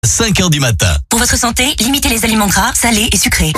5h du matin. Pour votre santé, limitez les aliments gras, salés et sucrés.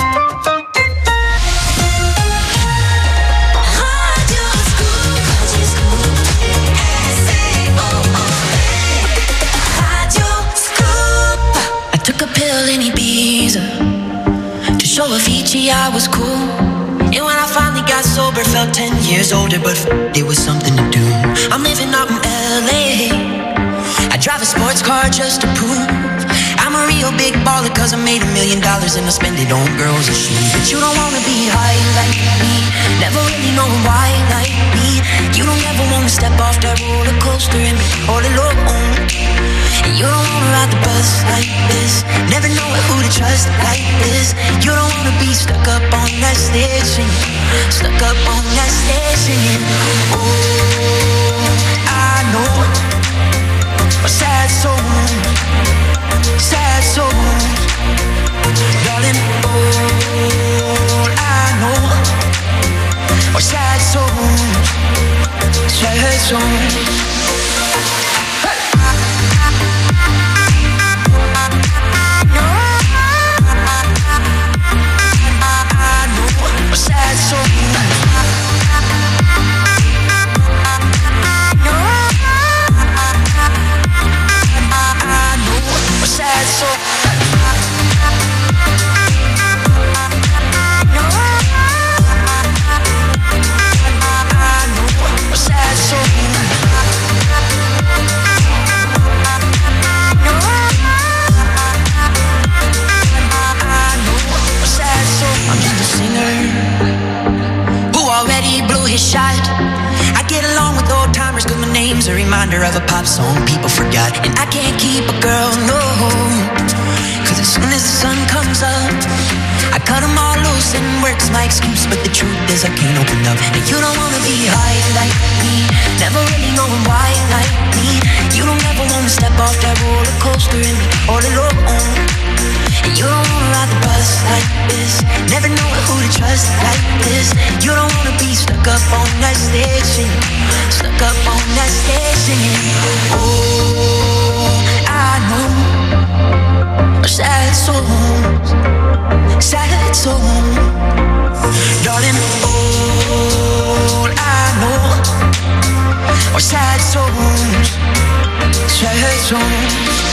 I took a pill in Ibiza to show Avicii I was cool. And when I finally got sober, felt 10 years older, but it was something to do. I'm living out in LA. I drive a sports car just to prove I'm a real big baller, cause I made $1 million and I spend it on girls and shoes. But you don't wanna be high like me, never really know why like me. You don't ever wanna step off that roller coaster and be all alone. And you don't wanna ride the bus like this, never know who to trust like this. You don't wanna be stuck up on that stage singing, stuck up on that stage singing. Oh, I know a sad soul, darling. All I know are sad souls, sad souls. Shot. I get along with old timers cause my name's a reminder of a pop song people forgot. And I can't keep a girl, no, cause as soon as the sun comes up I cut them all loose and work's my excuse. But the truth is I can't open up. And you don't wanna be high like me, never really knowing why like me. You don't ever wanna step off that roller coaster and be all alone. And you don't wanna ride the bus like this, never know who to trust like this. You don't wanna be stuck up on that stage singing, stuck up on that stage singing. Oh, I know are sad souls, darling. All I know are sad souls, sad souls.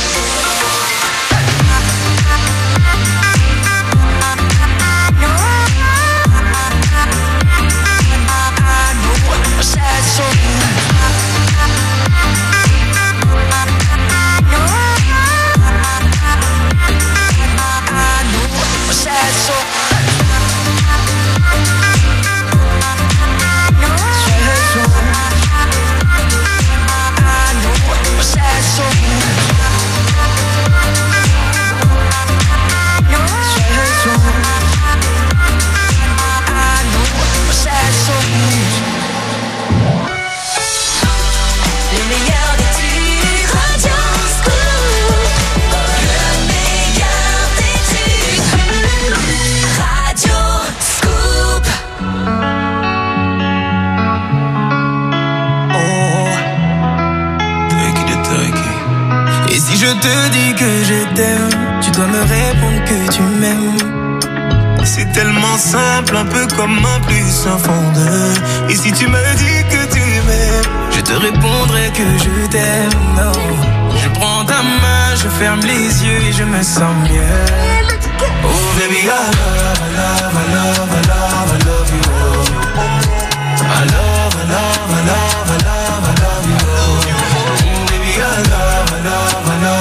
Je te dis que je t'aime, tu dois me répondre que tu m'aimes. C'est tellement simple, un peu comme un plus un fond de. Et si tu me dis que tu m'aimes, je te répondrai que je t'aime. Non, je prends ta main, je ferme les yeux et je me sens mieux. Oh baby, I love, I love, I love, I love, I love you. I love, I love, I love, I love, I love you. Oh baby, I love, I love.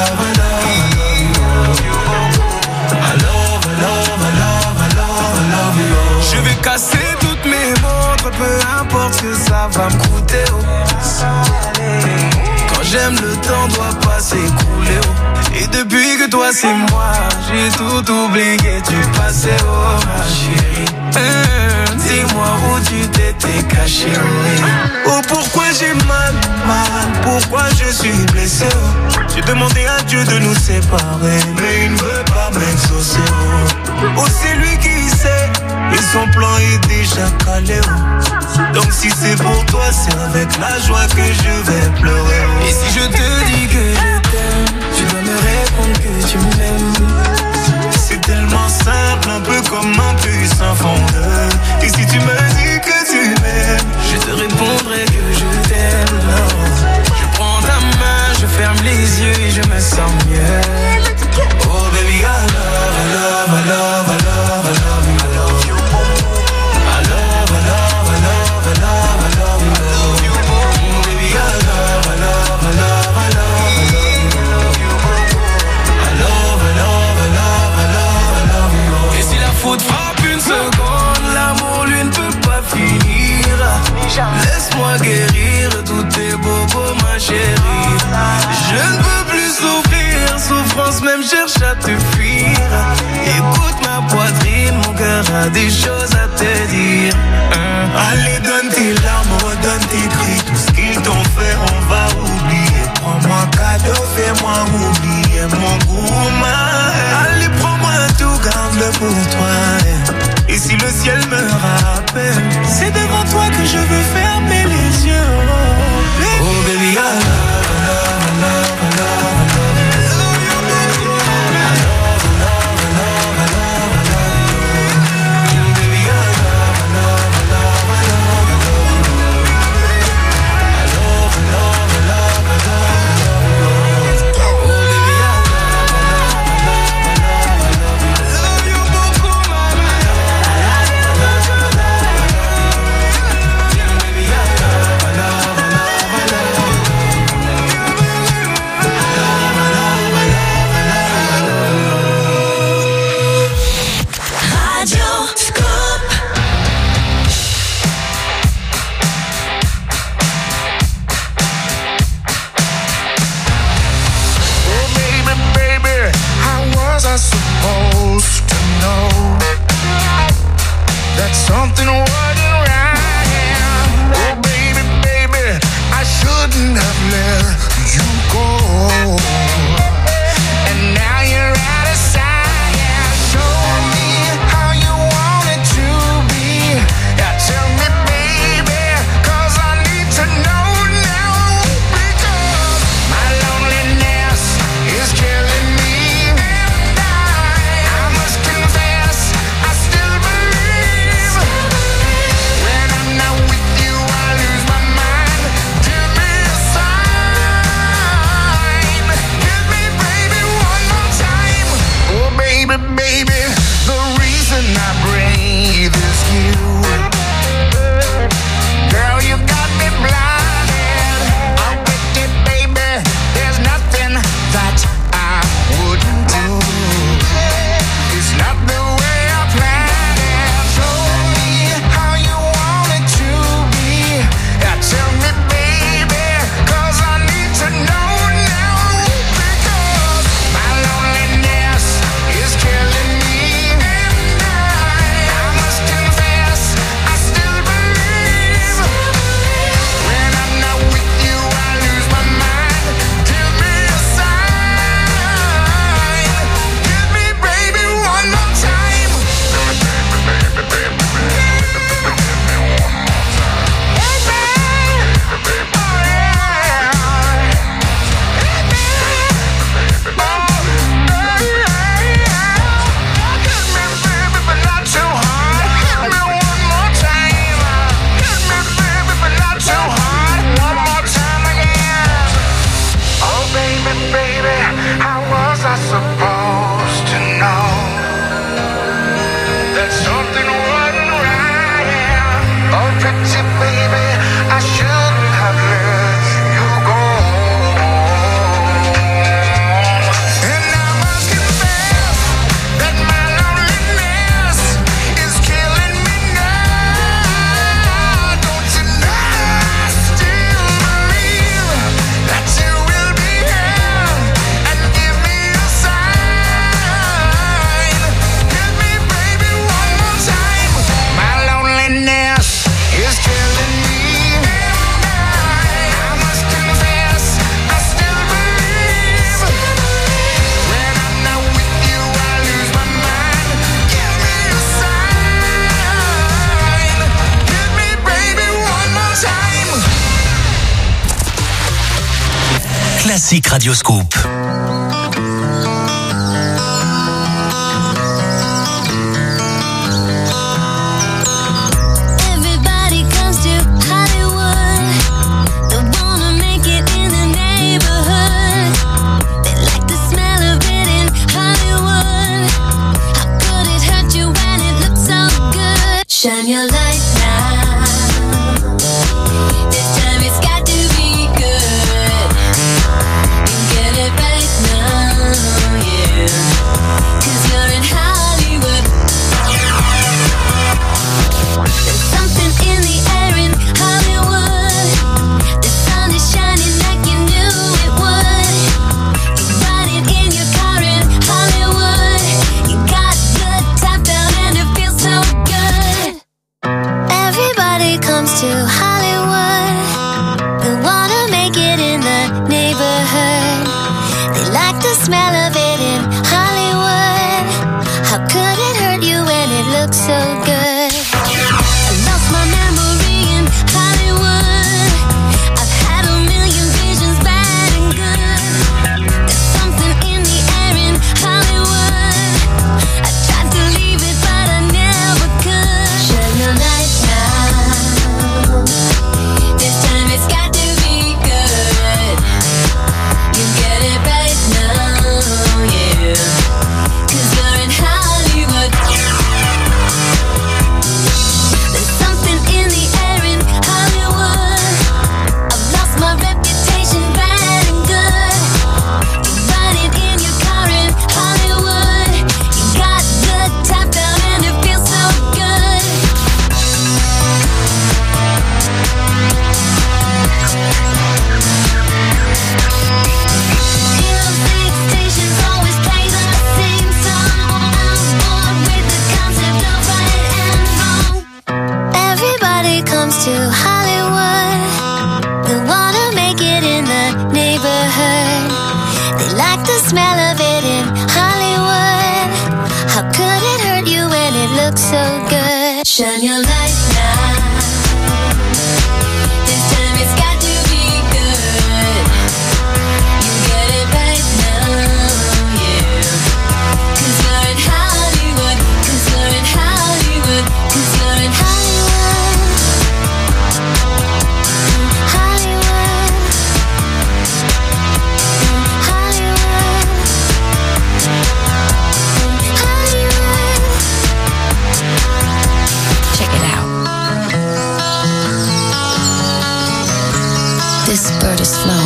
Je vais casser toutes mes montres, peu importe ce que ça va me coûter. Quand j'aime, le temps doit pas s'écouler. Et depuis que toi c'est moi, j'ai tout oublié du passé, oh ma chérie. Dis-moi où tu t'étais caché. Oh pourquoi j'ai mal, pourquoi je suis blessé. J'ai demandé à Dieu de nous séparer, mais il ne veut pas m'exaucer. Oh c'est lui qui sait, et son plan est déjà calé. Donc si c'est pour toi, c'est avec la joie que je vais pleurer. Et si je te dis que je t'aime, tu dois me me répondre que tu m'aimes. C'est tellement simple, un peu comme un puissant fondeur. Et si tu me dis que tu m'aimes, je te répondrai que je t'aime. Je prends ta main, je ferme les yeux et je me sens mieux. Oh baby, I love, I love, I love, I love, I love you, I love you. I love, I love, I love, I love, I love you, I love you. Baby, I love, I love, I love, I love, I love you, I love, I love, I love, I love, I love you. Et si la faute frappe une seconde, l'amour lui ne peut pas finir. Laisse-moi guérir tous tes bobos, ma chérie. Je ne peux plus souffrir, souffrance même cherche à te fuir. Écoute ma poitrine, mon cœur a des choses à te dire. Allez, donne tes larmes, donne tes cris. Tout ce qu'ils t'ont fait, on va oublier. Prends-moi cadeau, fais-moi oublier mon gourmand. Allez, prends-moi tout, garde-le pour toi. Et si le ciel me rappelle, c'est devant toi que je veux fermer les yeux. Oh baby, I love, I love, I love, I love, I love you. Something wasn't right. Oh baby, baby, I shouldn't have let you go. And now you're out of sight. Yeah, show me how you want it to be. Yeah, tell me, baby, 'cause I need to know now. Because my loneliness is killing me. And I must confess, I still believe. When I'm not with you, I lose my mind. Give me a sign. Give me, baby, one more time. Oh, baby, baby, the reason I breathe is you. Girl, you got me blinded. I'm with you, baby. There's nothing that I wouldn't do. It's not the way I planned it. Show me how you want it to be. Yeah, tell me, baby, 'cause I need to know now. Because my loneliness is killing me. And I must confess, I still believe. When I'm not with you, I lose my mind. Give me a sign. Give me, baby, one more time. Supposed to know that something wasn't right. Oh, pretty baby, I shouldn't have let you go. And I must confess that my loneliness is killing me now. Don't you know I still believe that you will be here and give me a sign. Give me, baby, one more time. My loneliness is killing me. I must confess, I still believe. When I'm not with you, I lose my mind. Give me a sign. Give me, baby, one more time. Classique Radio Scoop. Shine your light now. This time it's got to be good. You get it right now, yeah. 'Cause you're in Hollywood. There's something in the air in Hollywood. The sun is shining like you knew it would. You're riding in your car in Hollywood. You got good top down and it feels so good. Everybody comes to Hollywood. They wanna make it in the neighborhood. They like the smell of it in Hollywood. How could it hurt you when it looks so good? I lost my memory in Hollywood. I've had a million visions, bad and good. There's something in the air in Hollywood. I tried to leave it, but I never could. Shine your light now. This time it's got to be good. You get it right now, yeah. 'Cause you're in Hollywood. There's something in the air in Hollywood. I've lost my reputation, bad and good. You're riding in your car in Hollywood. You got good top down and it feels so good. Music stations always play the same song. I'm bored with the concept of right and wrong. Everybody comes to Hollywood. They wanna make it in the neighborhood. They like the smell of it in Hollywood. How could it hurt you when it looks so good? Shine your light now. This time it's got to be good. You get it right now, yeah. 'Cause you're in Hollywood. 'Cause you're in Hollywood. 'Cause you're in Hollywood. Hollywood. Hollywood. Hollywood. Check it out. This bird is flow.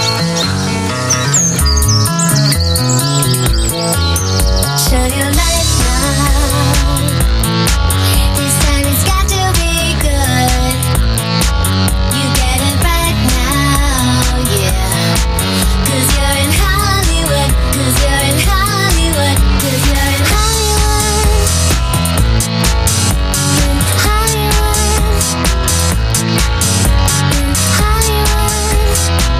Shine your light now. This time it's got to be good. You get it right now, yeah. 'Cause you're in Hollywood. 'Cause you're in Hollywood. 'Cause you're in Hollywood. Hollywood. Hollywood.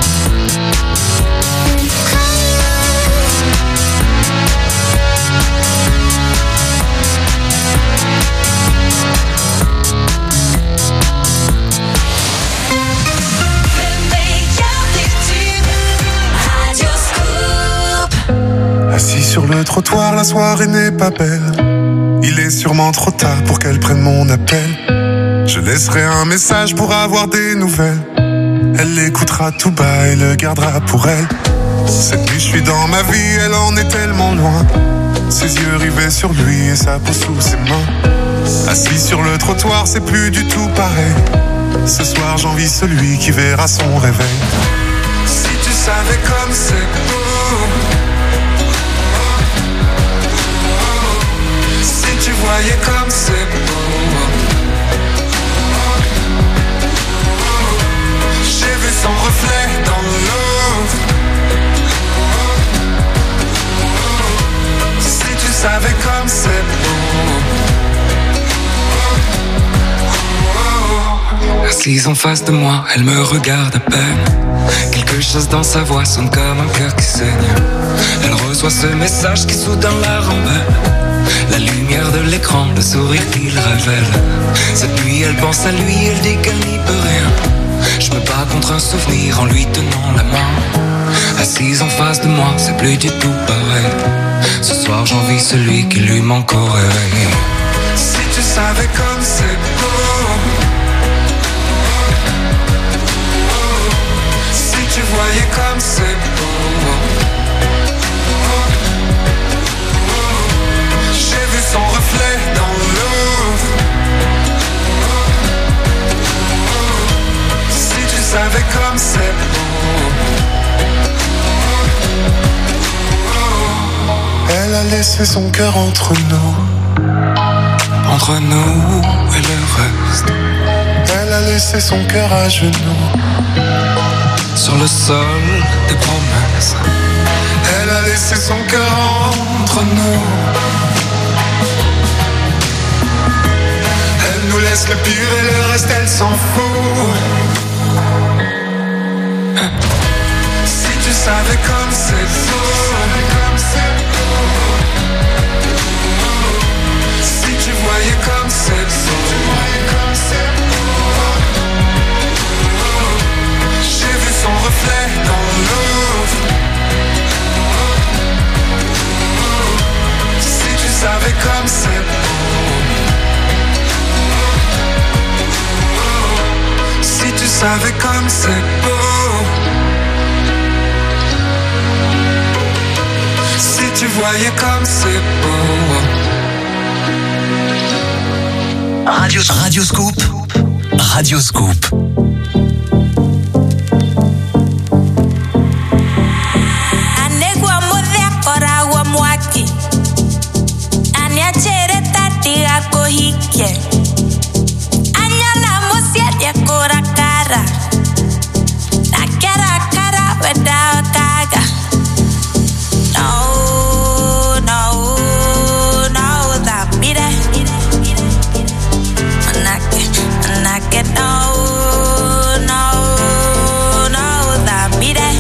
Assis sur le trottoir, la soirée n'est pas belle. Il est sûrement trop tard pour qu'elle prenne mon appel. Je laisserai un message pour avoir des nouvelles. Elle l'écoutera tout bas et le gardera pour elle. Cette nuit je suis dans ma vie, elle en est tellement loin. Ses yeux rivés sur lui et sa peau sous ses mains. Assis sur le trottoir, c'est plus du tout pareil. Ce soir j'envie celui qui verra son réveil. Si tu savais comme c'est beau. Si tu voyais comme c'est beau. J'ai vu son reflet dans l'eau. Si tu savais comme c'est beau. Assise en face de moi, elle me regarde à peine. Quelque chose dans sa voix sonne comme un cœur qui saigne. Elle reçoit ce message qui soudain la rembelle. La lumière de l'écran, le sourire qu'il révèle. Cette nuit elle pense à lui, elle dit qu'elle n'y peut rien. Je me bats contre un souvenir en lui tenant la main. Assise en face de moi, c'est plus du tout pareil. Ce soir j'envie celui qui lui manque au réveil. Si tu savais comme c'est beau. Si tu voyais comme c'est beau. J'ai vu son reflet dans l'eau. a laissé son cœur entre nous et le reste. Elle a laissé son cœur à genoux sur le sol des promesses. Elle a laissé son cœur entre nous. Elle nous laisse le pire et le reste elle s'en fout. Si tu savais comme c'est beau. Si tu voyais comme c'est beau. J'ai vu son reflet dans l'eau. Si tu savais comme c'est beau. Si tu savais comme c'est beau. Si tu voyais comme c'est beau. Radioscoop. Radioscoop. Anegwa modhe koragwa mwaki. Aniachere tati akohike. Anyana musiete korakara. Nakera kara without kaga. No, that beat it. No, that beat it.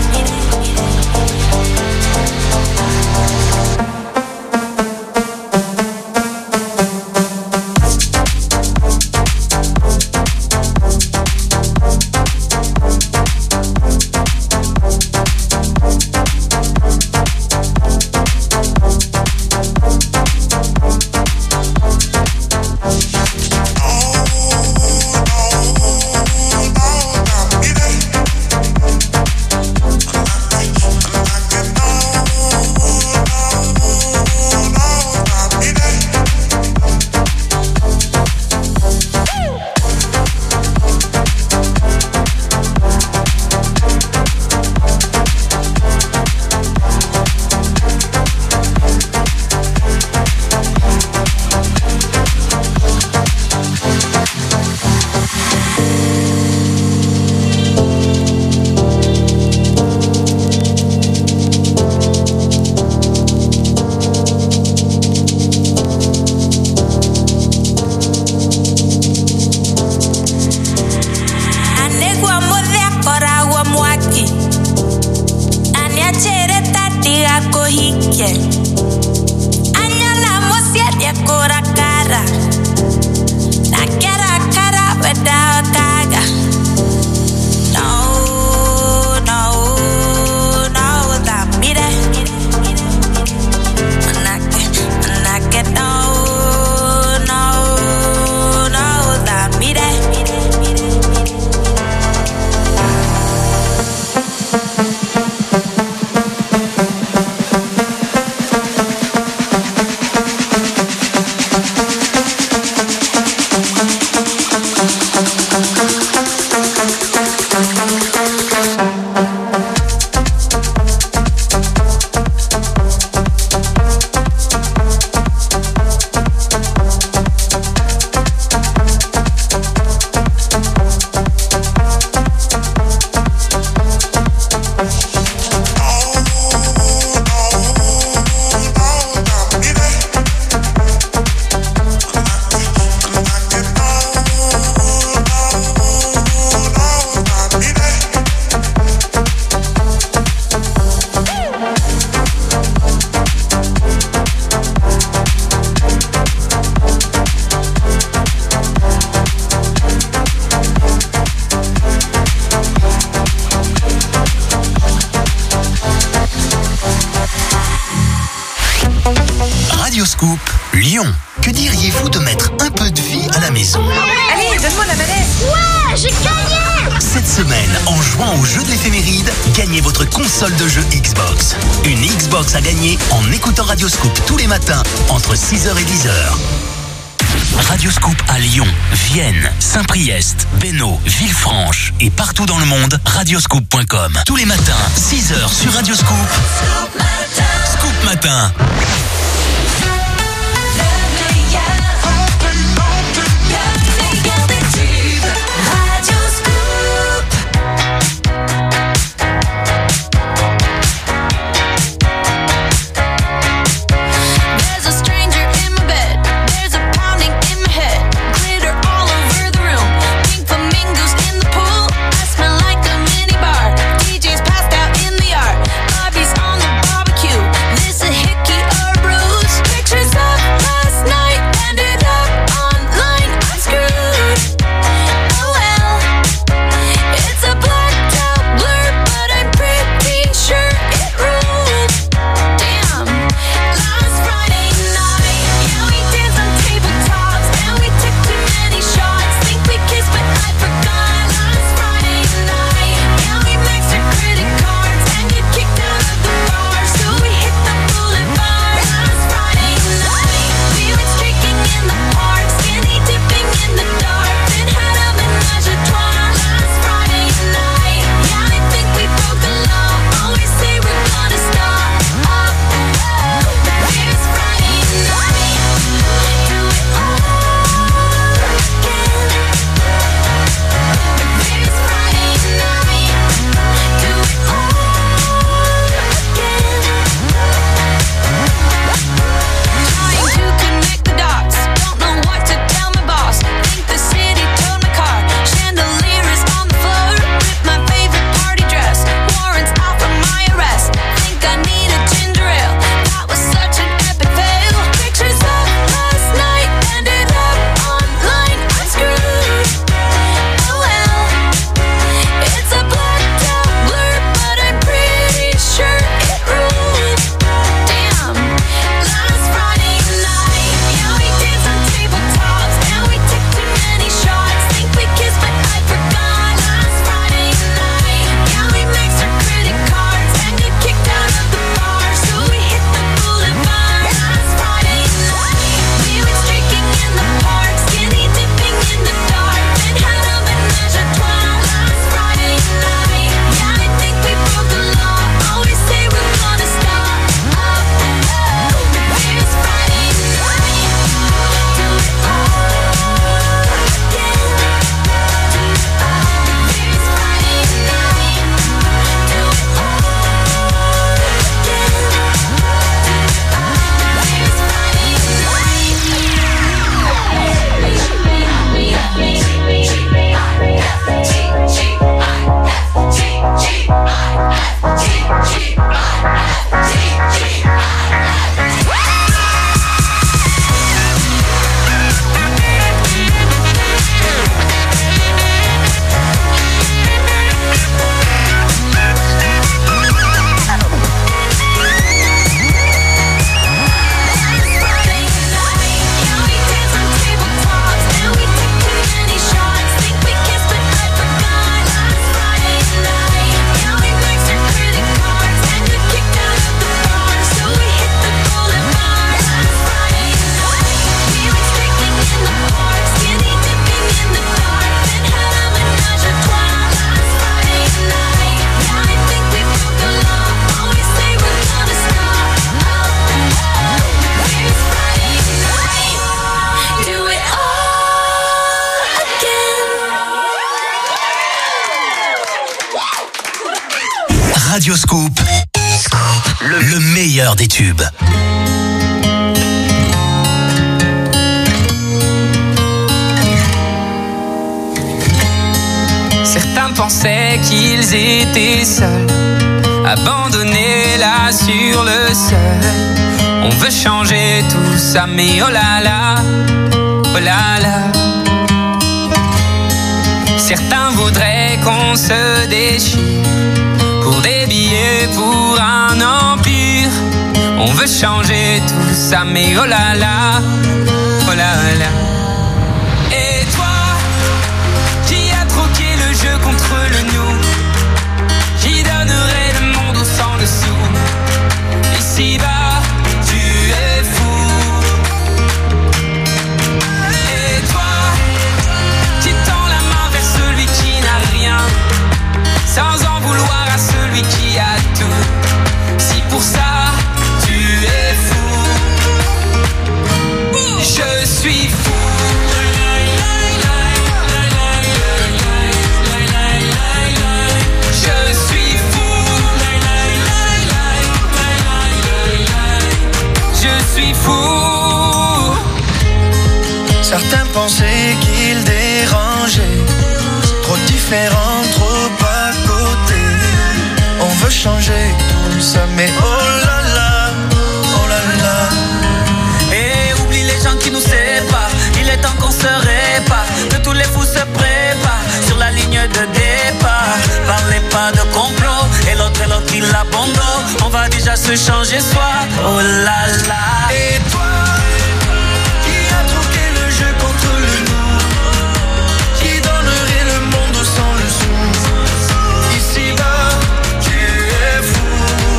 Radioscoop Lyon. Que diriez-vous de mettre un peu de vie à la maison? Allez, donne-moi la manette. Ouais, j'ai gagné. Cette semaine, en jouant au jeu de l'éphéméride, gagnez votre console de jeu Xbox. Une Xbox à gagner en écoutant Radioscoop tous les matins entre 6h et 10h. Radioscoop à Lyon, Vienne, Saint-Priest, Bénaud, Villefranche et partout dans le monde, radioscoop.com. Tous les matins, 6h sur Radioscoop. Scoop Matin. Radio Scoop, le meilleur des tubes. Certains pensaient qu'ils étaient seuls, abandonnés là sur le sol. On veut changer tout ça, mais oh là là, oh là là. Certains voudraient qu'on se déchire pour des billets, pour un empire. On veut changer tout ça, mais oh là là, oh là là. Et toi, qui as troqué le jeu contre le nous, qui donnerait le monde au sang dessous. Ici-bas, tu es fou. Et toi, qui tend la main vers celui qui n'a rien, sans en vouloir à celui qui a tout. Si pour ça, tu es fou, je suis fou. Fou. Certains pensaient qu'ils dérangeaient, trop différents, trop à côté. On veut changer tout ça, mais oh là là, oh là là. Et oublie les gens qui nous séparent, il est temps qu'on se répare, que tous les fous se préparent sur la ligne de départ. Parlez pas de complot, et l'autre il abandonne. On va déjà se changer soi, oh là là. Et toi, qui a troqué le jeu contre le nous, qui donnerait le monde sans le sou. Ici-bas, tu es fou.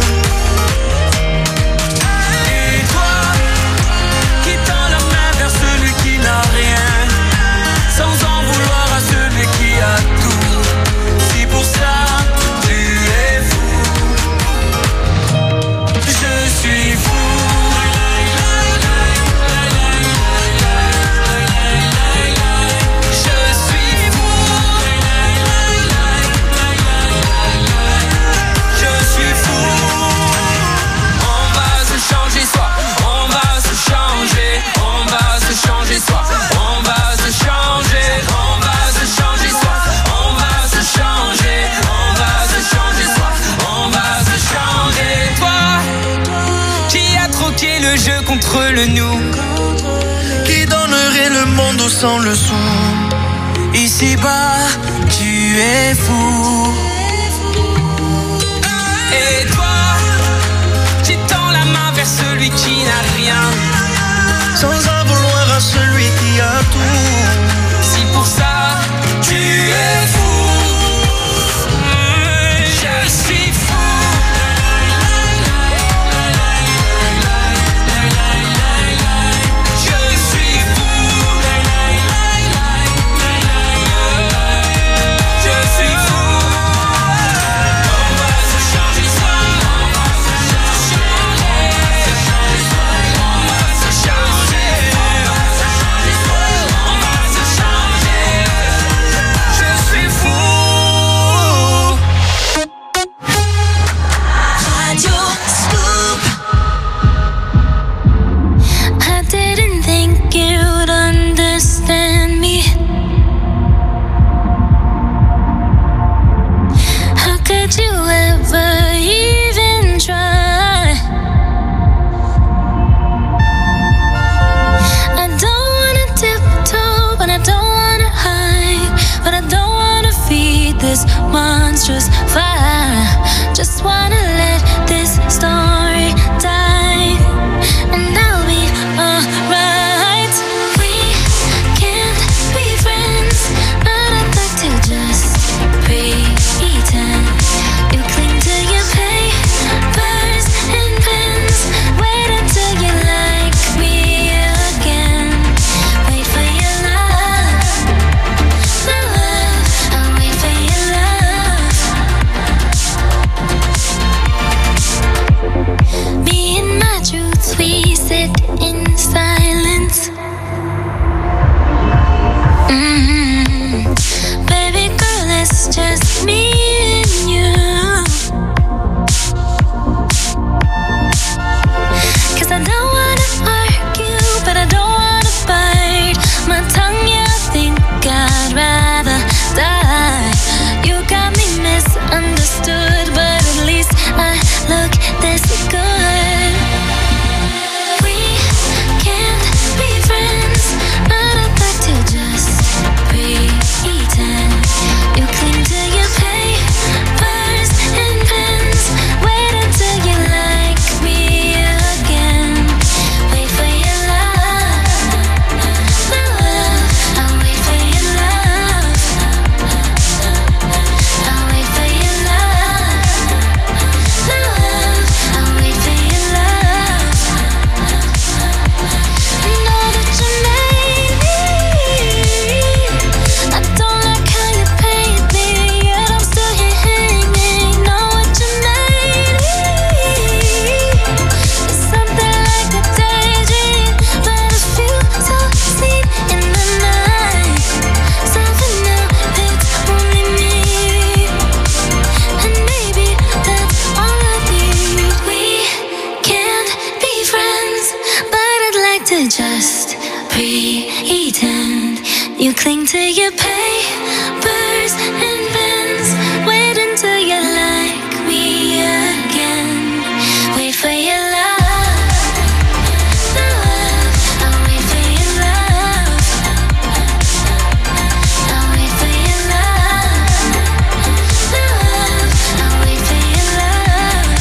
Et toi, qui tend la main vers celui qui n'a rien, sans en vouloir à celui qui a tout. Si pour ça, tu es fou, je suis fou. Le jeu contre le nous, qui donnerait le monde au sang le sou. Ici-bas, tu es fou. Et toi, qui tends la main vers celui qui n'a rien, sans en vouloir à celui qui a tout. Si pour ça, tu es fou, je suis fou. Monstrous fire, just wanna let this story die, and I'll be alright. We can't be friends, but I'd like to just pretend. You cling to your papers and pens, wait until you like me again. Wait for your love, my love, I'll wait for your love. to just pretend. You cling to your papers and pens. Wait until you like me again. Wait for your love. I'll wait for your love. I'll wait for your love. I'll wait for your love.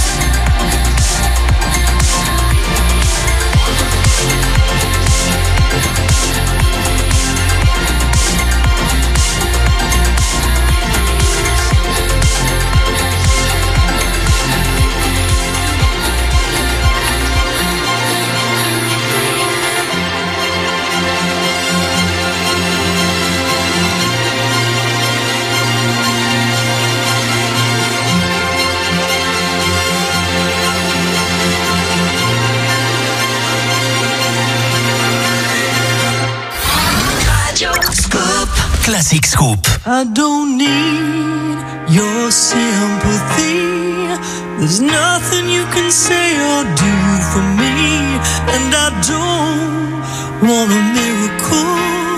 Classic Scoop. I don't need your sympathy. There's nothing you can say or do for me. And I don't want a miracle.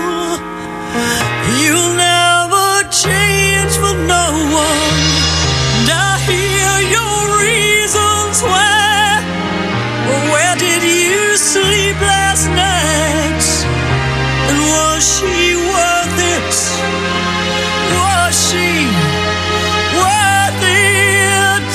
You'll never change for no one. And I hear your reasons why. Where did you sleep last night? And was she worth it? Was she worth it?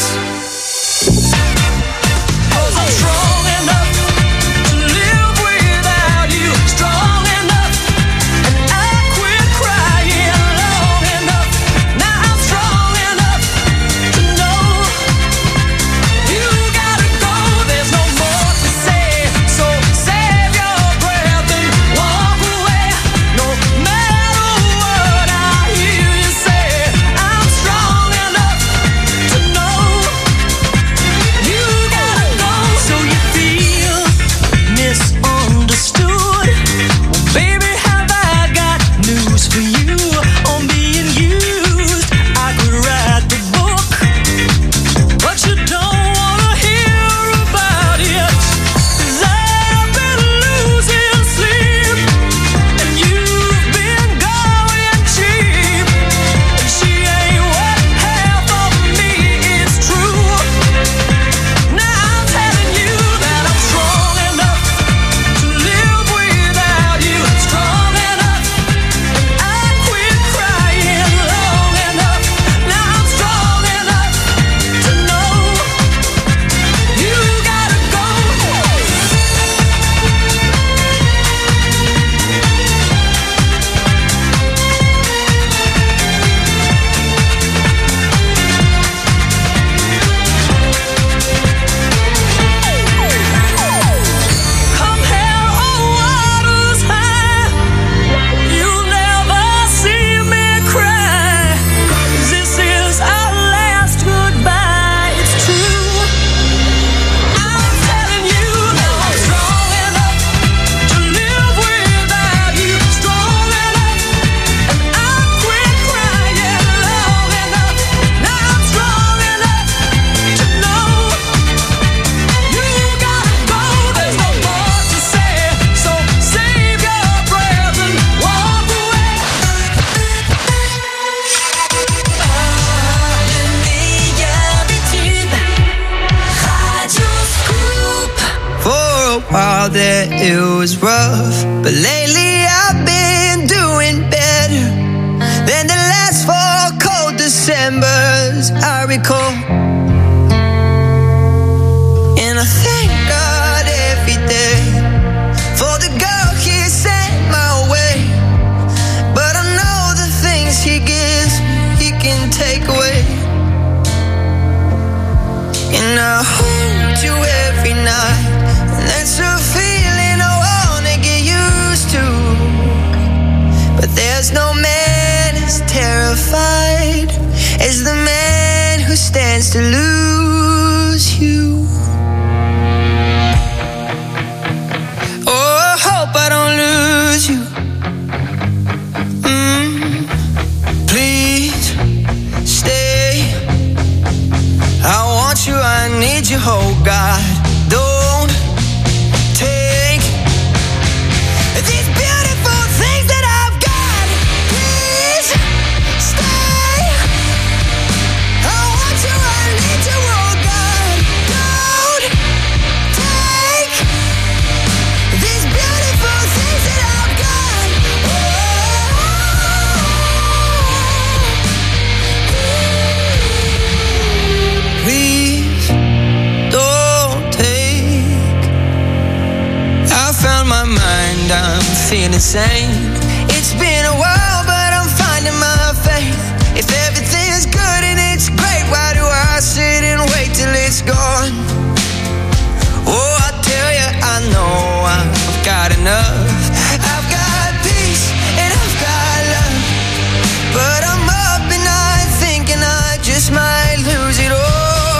'Cause I'm strong enough to live without you. Strong enough, and I quit crying long enough. Now I'm strong enough to know you gotta go. There's no more to say, so save your breath and walk away. No matter what I hear you say, I'm strong enough to know you gotta go. So you feel misunderstood? Well, baby, have I got news for you on being used? I could write the book, but you don't wanna hear about it. 'Cause I've been losing sleep, and you've been going cheap. And she ain't what half of me is true. Now I'm telling you that I'm strong enough to live without you. Strong enough, and I quit crying long enough. Now I'm strong enough to know you gotta go. Come hell or water's high, you'll never see me cry. 'Cause this is our last goodbye, it's true. I'm telling you that I'm strong enough to live without you. Strong enough, and I quit crying long enough. Now I'm strong enough to know you gotta go. There's no more to say, so save your breath and walk away. For a while there it was rough, but lately I've been doing better than the last 4 cold Decembers I recall. And I thank God every day for the girl he sent my way. But I know the things he gives me, he can take away. And I hold you every night, and that's a feeling I wanna get used to. But there's no man as terrified as the man who stands to lose you. Oh, I hope I don't lose you. Please stay. I want you, I need you, oh God. Don't take and I'm feeling sane. It's been a while, but I'm finding my faith. If everything's good and it's great, why do I sit and wait till it's gone? Oh, I tell you, I know I've got enough. I've got peace and I've got love, but I'm up at night thinking I just might lose it all.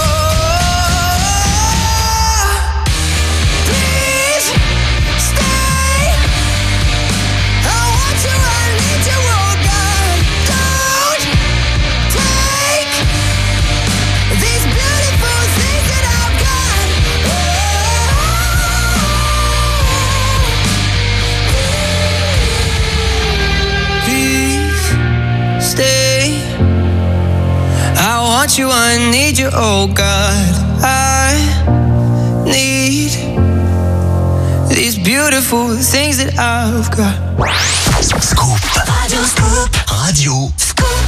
You, I need you, oh God. I need these beautiful things that I've got. Scoop. Radio Scoop. Radio Scoop.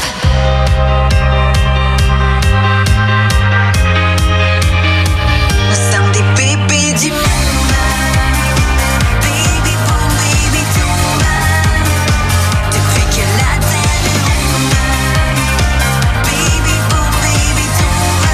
Nous sommes des bébés du monde. Baby boom, baby tombe. Depuis que la terre est ronde. Baby boom, baby tombe.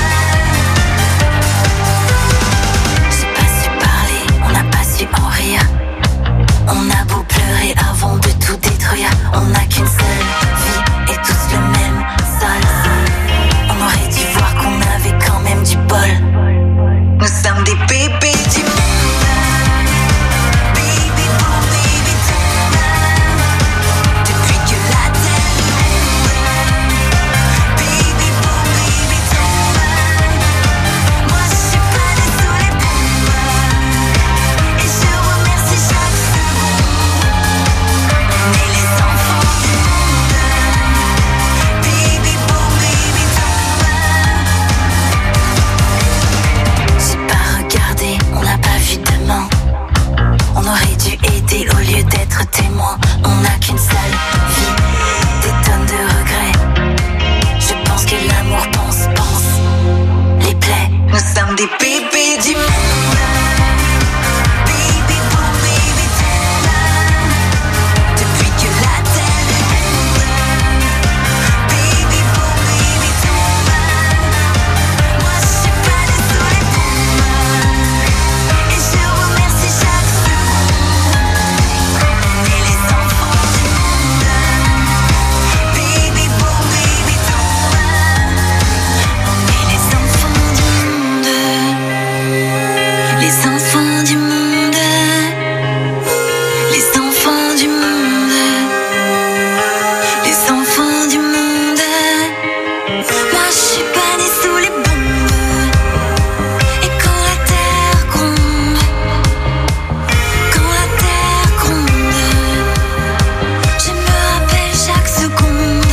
J'ai pas su parler, on n'a pas su en rire. On a beau pleurer avant de tout détruire. On n'a qu'une seule vie et tous le même sol. On aurait dû voir qu'on avait quand même du bol. Nous sommes des bébés du monde. Baby boom, baby tombe. Depuis que la terre est ronde. Baby boom, baby tombe. Moi je suis pas née sous les bombes. Et je remercie chaque seconde. On est les enfants du monde. Baby boom, baby tombe. J'ai pas regardé, on n'a pas vu demain. On aurait dû aider au lieu d'être témoin. On n'a qu'une seule vie, des tonnes de regrets. Je pense que l'amour pense les plaies. Nous sommes des bébés du monde. Baby boom, baby tombe. Depuis que la terre est ronde. Baby boom, baby tombe. Moi je suis pas née sous les bombes. Et je remercie chaque seconde. On est les enfants du monde. Baby boom, baby tombe. On est les enfants du monde. Les enfants du monde. Les enfants du monde. Les enfants du monde. Moi je suis pas née sous les bombes. Et quand la terre gronde, je me rappelle chaque seconde.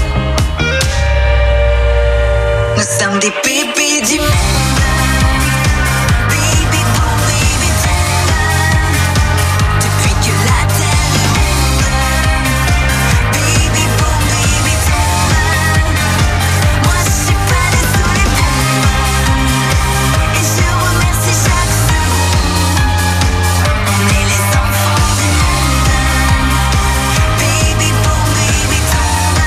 Nous sommes des bébés du monde. Baby boom, baby tombe. Depuis que la terre est ronde. Baby boom, baby tombe. Moi je suis pas née sous les bombes. Et je remercie chaque seconde. On est les enfants du monde. Baby boom, baby tombe.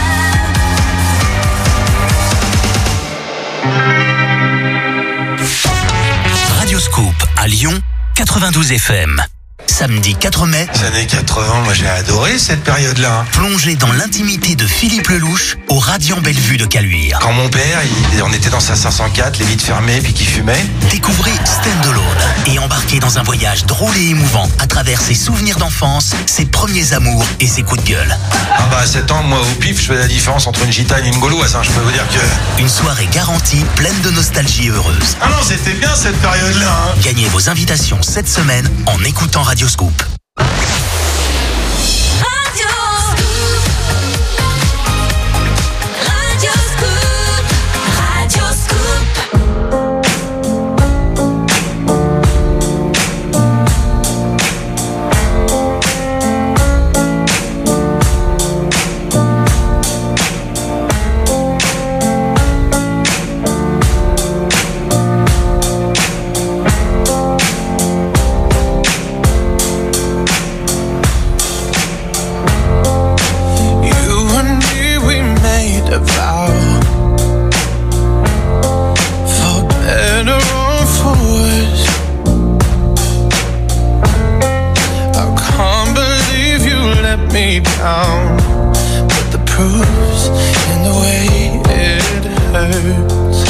Radio Scoop à Lyon, 92 FM. Samedi 4 mai, Les années 80, moi j'ai adoré cette période-là. plongez dans l'intimité de Philippe Lelouch au Radiant Bellevue de Caluire. Quand mon père, on était dans sa 504, les vitres fermées, puis qu'il fumait. Découvrez Stand Alone et embarquez dans un voyage drôle et émouvant à travers ses souvenirs d'enfance, ses premiers amours et ses coups de gueule. Ah bah à 7 ans, moi au pif, je fais la différence entre une gitane et une gauloise, hein, je peux vous dire que... Une soirée garantie, pleine de nostalgie heureuse. Ah non, c'était bien cette période-là, hein. Gagnez vos invitations cette semaine en écoutant Radio Scoop. me down, but the proof's in the way it hurts.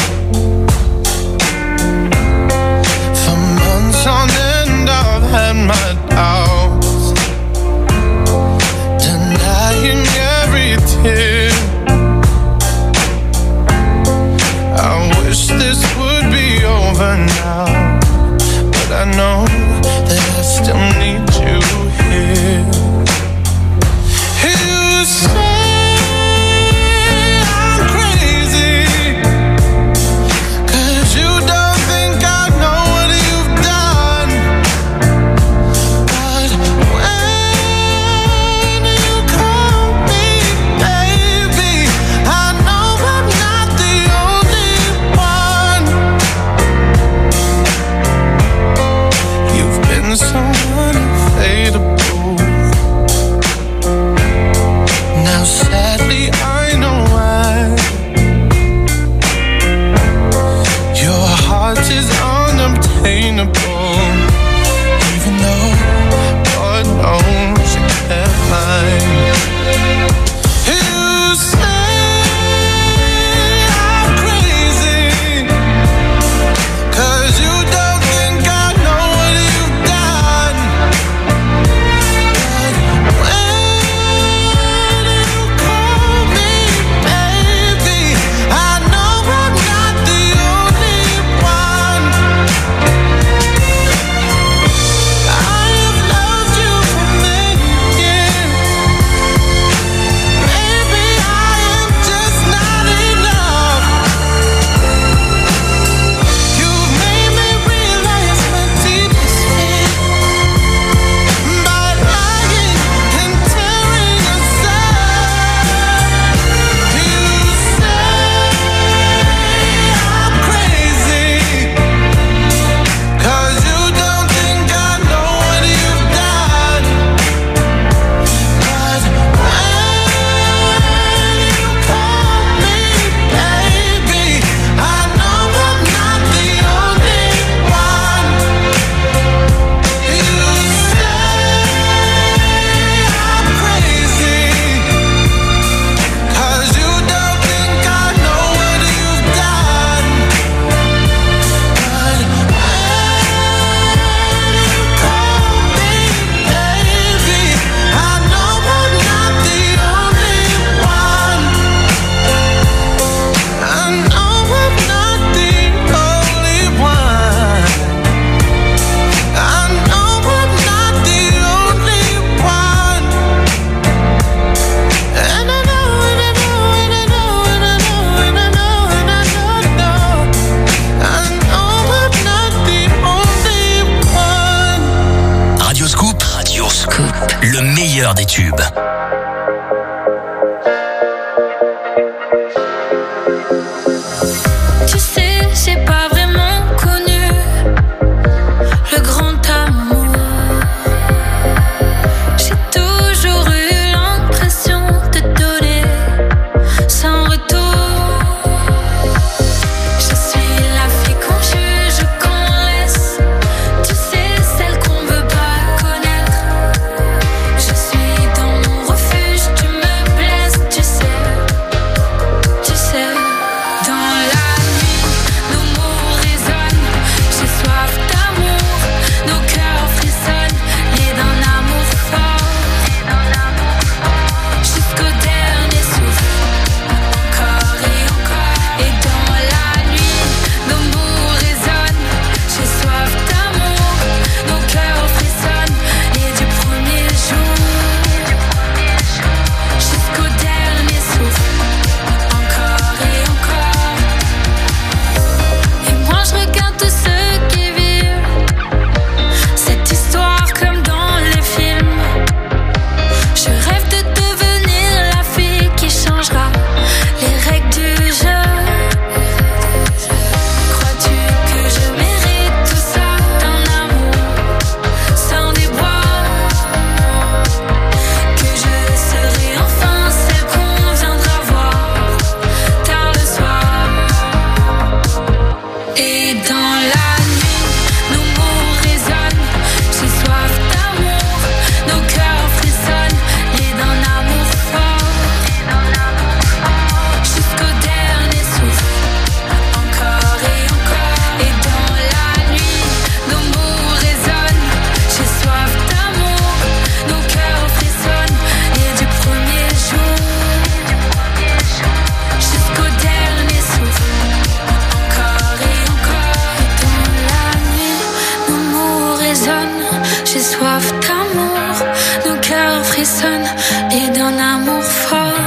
For months on end I've had my doubts, denying every tear. I wish this would be over now, but I know that I still need you here. You say I'm crazy, 'cause you don't think I know what you've done. But when you call me baby, I know I'm not the only one. You've been so unfadable. Now sadly I know why. Your heart is unobtainable, even though God knows you kept mine. You say I'm crazy, 'cause you don't think I know what you've done. But when you call me baby, I know I'm not the only one. I have loved you for many years. Maybe I am just not enough. You've made me realize my deepest fear by lying and tearing us apart. You say I'm crazy, 'cause you don't think I know what you've done. But when you call me baby, I know I'm not the only one. You say I'm crazy, 'cause you don't think I know what you've done. But when you call me baby, I know I'm not the only one. I know I'm not the only one. I know I'm not the only one. And I know, and I know, and I know, and I know, and I know, and I know. I know I'm not the only one. Radio Scoop, le meilleur des tubes. Tu sais, j'ai pas vraiment connu le grand amour. J'ai toujours eu l'impression de donner sans retour. Je suis la fille qu'on juge, qu'on laisse. Tu sais, celle qu'on veut pas connaître. Je suis dans mon refuge. personne et d'un amour fort,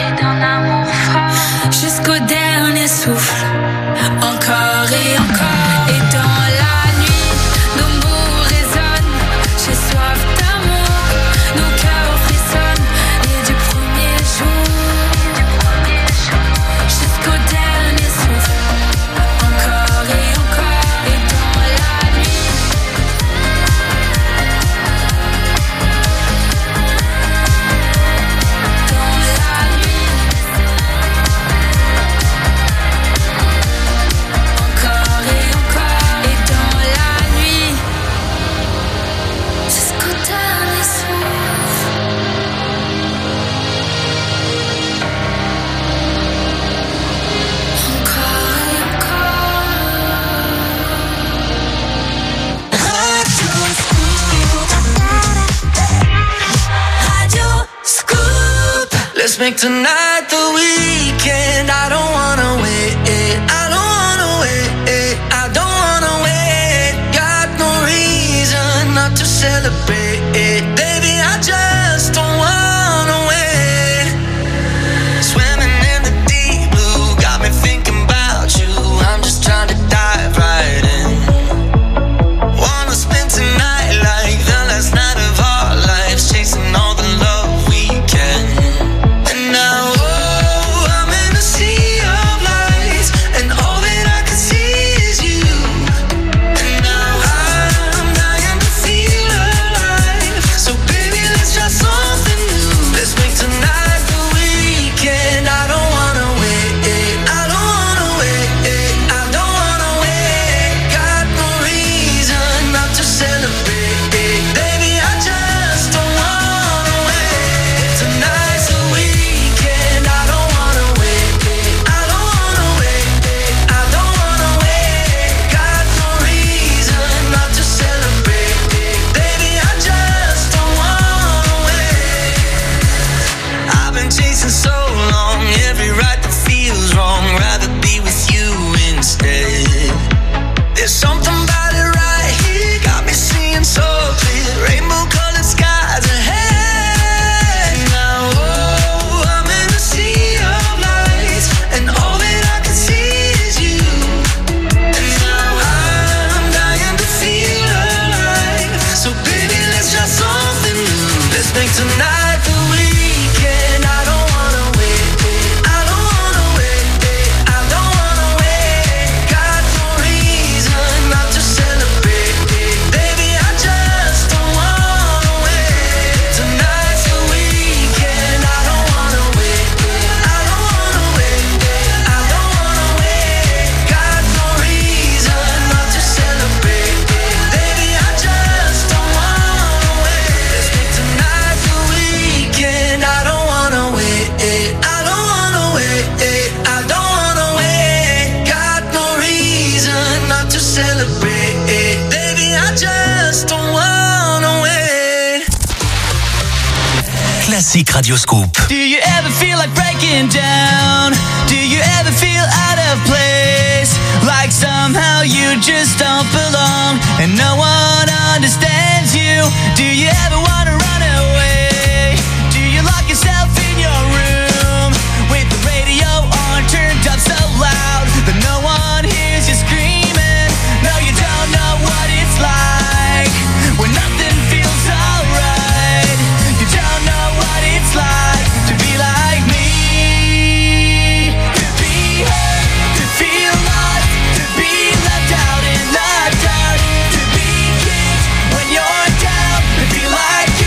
jusqu'au dernier souffle, encore et encore. Et dans la nuit, nos mots résonnent, j'ai soif d'amour, nos cœurs frissonnent, et du premier jour jusqu'au dernier souffle, encore et encore. Et dans la nuit, encore et encore. Et dans la nuit, jusqu'au dernier souffle, encore et Radio Scoop. Let's make tonight the weekend. I don't wanna wait. I don't wanna wait. I don't wanna wait. Got no reason not to celebrate. Baby, I just don't wanna wait. Swimming in the deep blue got me thinking about you. I'm just trying to dive right in. Wanna spend tonight like the last night of our lives, chasing all the love we can. And now, oh, I'm in a sea of lights, and all that I can see is you. And now I'm dying to feel alive. So baby, let's try something new. Let's make tonight the weekend. I don't wanna wait. I don't wanna wait. I don't wanna wait. Got no reason not to celebrate. Baby, I just don't wanna wait. Tonight's the weekend. I don't wanna wait. I don't wanna wait. I don't wanna wait. Got no reason not to celebrate. Baby, I just don't wanna wait. I've been chasing so long, every right that feels wrong. Rather be with you instead. There's something about it right here, got me seeing so clear. Rainbow colored skies ahead. Now, oh, I'm in a sea of lights, and all that I can see is you. And now I'm dying to feel alive. So baby, let's try something new. Let's make tonight the weekend. I don't wanna wait. I don't wanna wait. I don't wanna wait. Got no reason not to celebrate. Baby, I just don't wanna wait. Tonight's the weekend. I don't wanna wait. I don't wanna wait. I don't wanna wait. Got no reason not to celebrate. Baby, I just don't wanna wait. Let's make tonight the weekend. I don't wanna wait. I don't wanna wait. I don't wanna wait. Got no reason not to celebrate. Baby, I just don't wanna wait. Classique Radio Scoop. Do you ever feel like breaking down? Do you ever feel out of place? Like somehow you just don't belong and no one understands you? Do you ever want to run away? Do you lock yourself in your room with the radio on turned up so loud that no one hears you screaming? No, you don't know what it's like when nothing feels alright. You don't know what it's like to be like me. To be hurt, to feel lost, to be left out in the dark, to be kicked when you're down, to feel like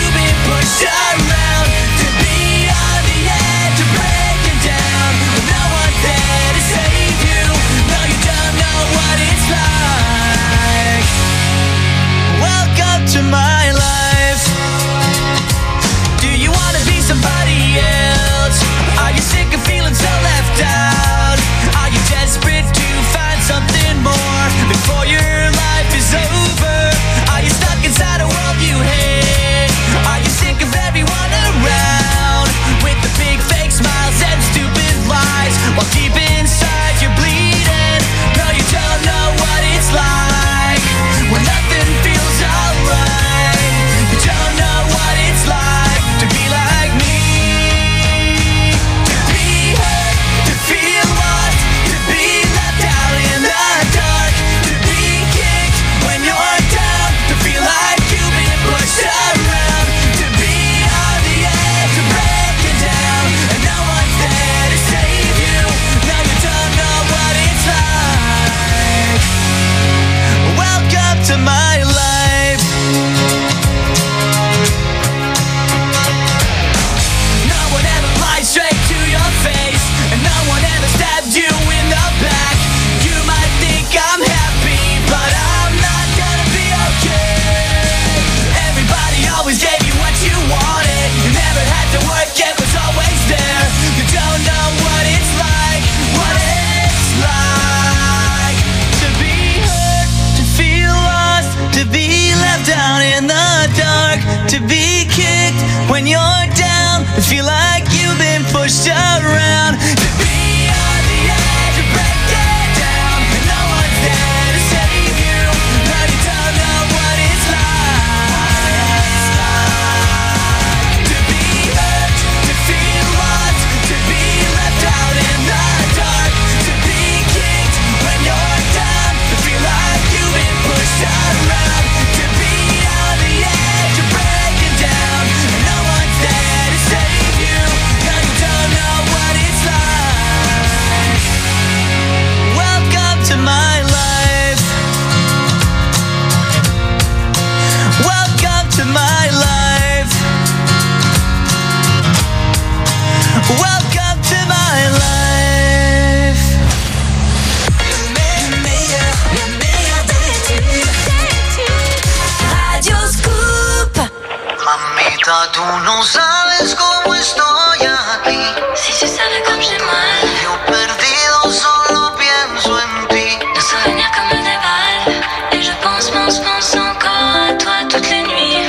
Mamita, tú no sabes cómo estoy aquí. Si tu savais comme j'ai mal. Yo perdido solo pienso en ti. Nos souvenirs comme des balles. Et je pense encore à toi toutes les nuits.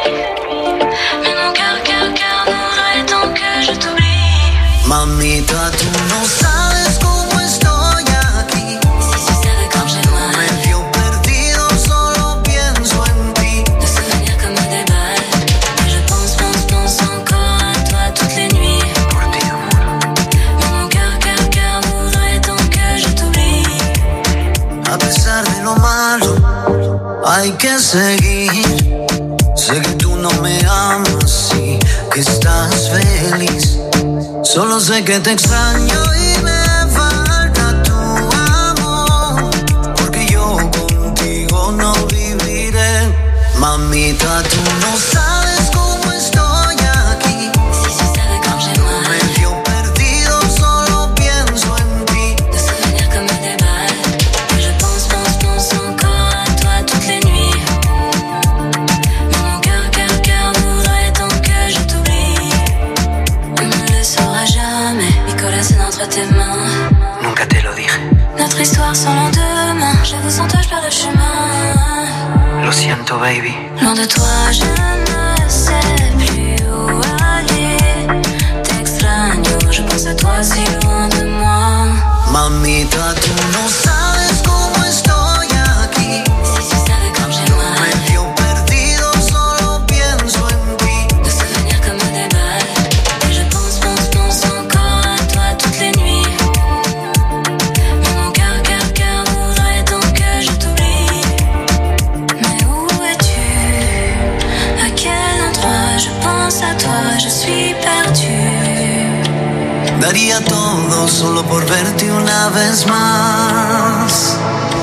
Mais mon cœur voudrait tant que je t'oublie. Mamita, tú no sabes cómo estoy aquí. Si tu savais comme j'ai mal. Medio perdido solo pienso en ti. Nos souvenirs comme des balles. Et je pense encore à toi toutes les nuits. Mais mon cœur voudrait tant que je t'oublie. A pesar de lo malo, hay que seguir. Sé que tú no me amas y que estás feliz. Solo sé que te extraño y me falta tu amor. Porque yo contigo no viviré. Mamita, tú no sabes cómo estoy aquí. Si tu savais comme j'ai mal. Medio perdido, solo pienso en ti. Nos souvenirs comme des balles. Et je pense encore à toi toutes les nuits. Mais mon cœur voudrait tant que je t'oublie. On ne le saura jamais. Nicolas, c'est entre tes mains. Nunca te lo dije. Notre histoire sans lendemain. J'avoue, sans toi, je perds le chemin. Lo siento, baby. Loin de toi, je ne sais plus où aller. T'extraño, je pense à toi si loin de moi. Mamita, tú no sabes cómo estoy aquí. Si tu savais comme j'ai mal. Medio perdido, solo pienso en ti. Nos souvenirs comme des balles. Et je pense encore à toi toutes les nuits. Mais mon cœur voudrait tant que je t'oublie. Mais où es-tu? À quel endroit? Je pense à toi, je suis perdue. Daría todo solo por verte una vez más.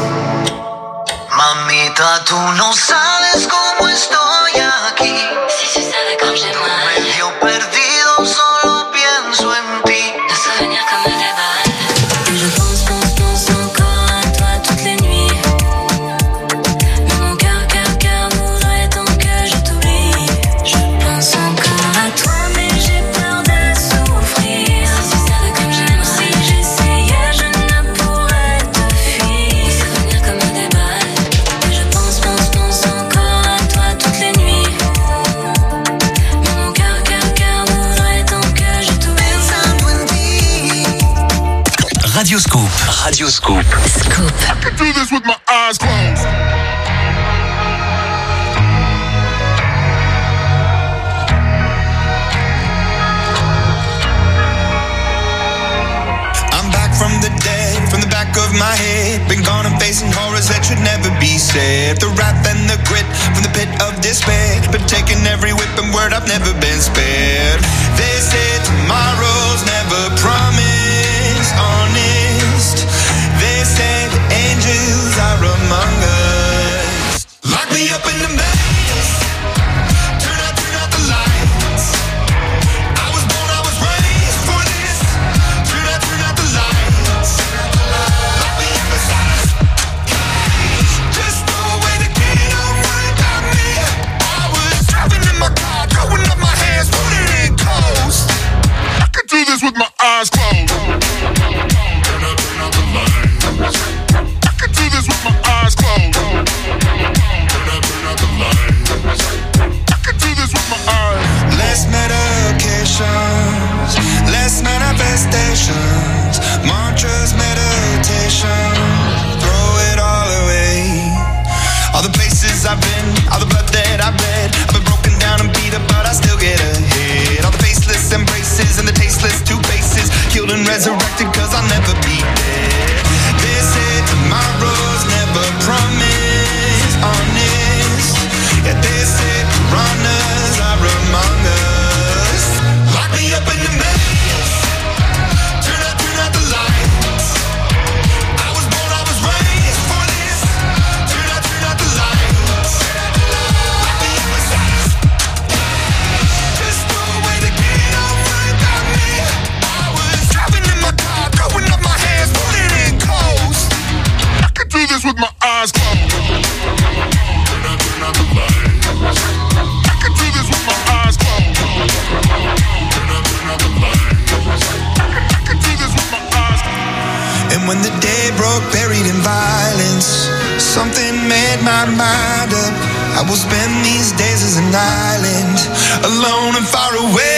Mamita, tú no sabes cómo estoy aquí. Si tu savais comme j'ai mal. Medio perdido, solo pienso en ti. Nos souvenirs comme des balles. Et je pense encore à toi toutes les nuits. Mais mon cœur voudrait tant que je t'oublie. Je pense encore à toi, mais j'ai peur de souffrir. Si tu savais comme j'ai mal. Si j'essayais, je ne pourrais te fuir. Nos souvenirs comme des balles. Et je pense encore à toi toutes les nuits. Mais mon cœur voudrait tant que je t'oublie. Pensando en ti. Radio Scoop. Radio Scoop. Scoop. I can do this with my eyes closed. I'm back from the dead, from the back of my head. Been gone and facing horrors that should never be said. The wrath and the grit from the pit of despair. Been taking every whip and word, I've never been spared. They say tomorrow's never promised, honest. They say the angels are among us. Lock me up in the maze. Turn out the lights. I was born, I was raised for this. Turn out the lights. Lock me up inside. Just throw away the key, don't worry about me. I was driving in my car, throwing up my hands, putting in car. when the day broke, buried in violence, something made my mind up. I will spend these days as an island, alone and far away.